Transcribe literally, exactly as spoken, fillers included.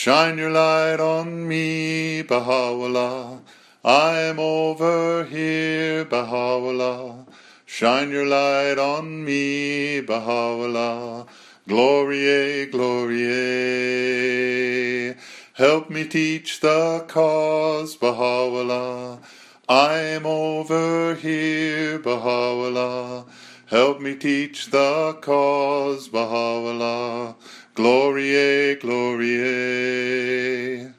Shine your light on me, Baha'u'llah. I'm over here, Baha'u'llah. Shine your light on me, Baha'u'llah. Glorie, glorie. Help me teach the cause, Baha'u'llah. I'm over here, Baha'u'llah. Help me teach the cause, Baha'u'llah. Glorie, glorie.